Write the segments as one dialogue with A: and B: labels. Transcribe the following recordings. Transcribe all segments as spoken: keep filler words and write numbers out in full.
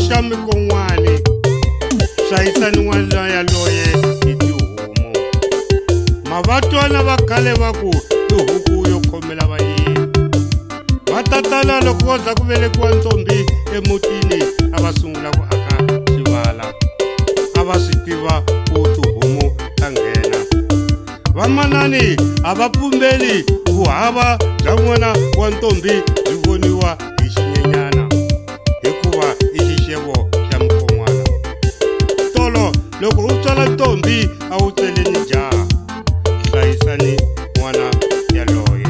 A: xa mikon'wani hlayisani n'wana yaloye hi tihomu. Mavatwana va khale va ku tihuku yo khomela vayeni. Vatatana loko ko za ku velekiwa ntombi emutini a va sungula ku aka xivala, a va swi tiva ku tihomu ta nghena. Vamanani a va pfumbeli vuhava bya n'wana wa ntombi byi voniwa hi xinyenyana, hikuva i xixevo xa mukon'wana. Tolo loko u tswala ntombi a wu tseleni jaha, hlayisani n'wana yaloye.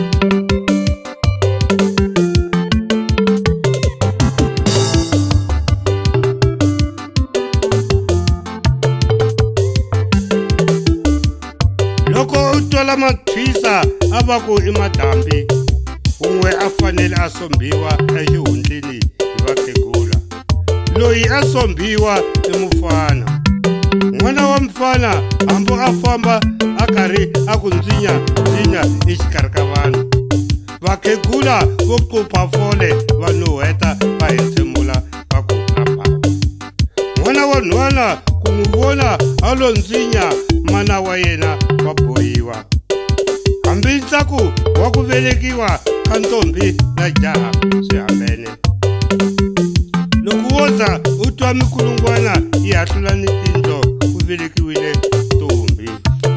A: Loko u twala mathwisa a va ku i madambi, un'we a fanele a sombiwa exihundleni hi vakhegula. Loyi a sombiwa i mufana. N'wana wa mfana hambi a famba a karhi a ku ndzinya ndzinya exikarhi ka vanhu, vakhegula vo qupha fole va nuheta va hefemula va ku apa. N'wana wa nhwana ku n'wi vona a lo ndzinya mana wa yena wa bohiwa. Hambi ntsako wa ku velekiwa ka ntombi na jaha swi hambene. Loko wo za u twa mikulungwana yi hahlula ni tindlo ku velekiwile ntombi.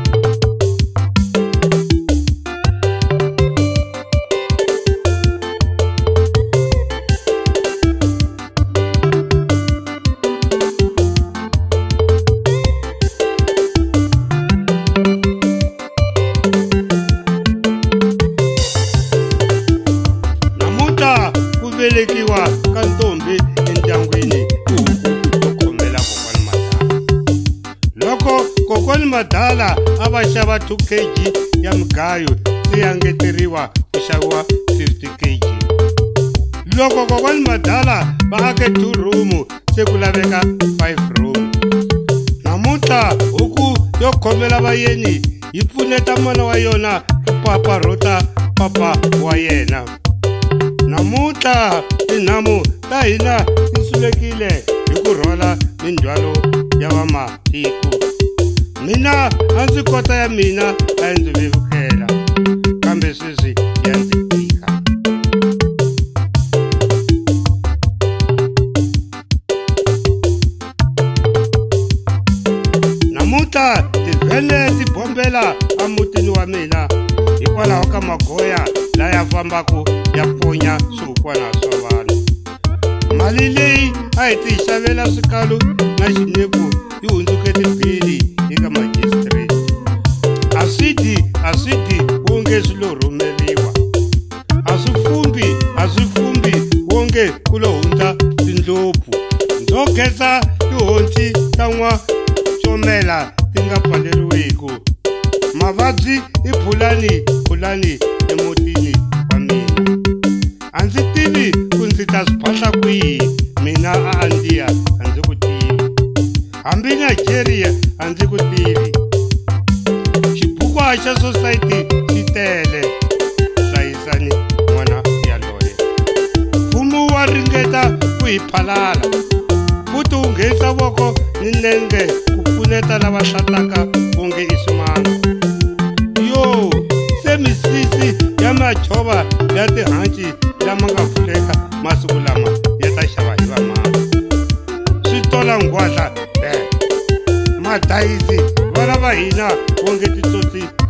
A: Velekiwa ka ntombi endyangwini tihuku to khomela kokwani Madala. Loko kokwani Madala a va xava two kilograms ya mugayo se ya ngeteriwa ku xaviwa fifty kilograms. Loko kokwani Madala va ake two room se ku laveka five room. Namuntlha huku yo khomela vayeni yi pfuneta mana wa yona ku paparota papa wa yena. Namuntlha tinhamu ta hina ti sulekile hi ku rhwala mindzhwalo ya vamatiko. Mina a ndzi kota ya mina a yi ndzi vevukela, kambe sweswi ya ndzi tika. Namuntlha tivhele ti bombela emutini wa mina hikwalaho ka magoya la ya fambaku ya ponya swikukwana swa vanhu. Mali leyi a hi ti xavela swikalu na xinepu yi hundzuke tibili eka magistrate. A swi di a swi di wonge swi lo rhumeriwa, a swi fumbi a swi fumbi wonge ku lo hundza tindlopfu. Ndzo khensa tihonci ta n'wa comela ti nga pfaleriwiku. Mavabyi i phulani phulani emutini wa mina. A ndzi tivi ku ndzi ta swi phahla kwihi mina a Andiya a ndzi ku tivi, hambi Nigeria a ndzi ku tivi. Xibukwa xa society xi tele. Hlayisani n'wana yaloye. Mfumo wa ringeta ku hi phalala, futhi wu nghenisa voko ni nenge ku pfuneta lava hlataka onge i swimanga. Yo, se misisi ya machova ya tihanci lama nga pfuleka masiku lama ya ta xava hi vamana. Swi tola ngwadla madayisi vana va hina wonge titsotsi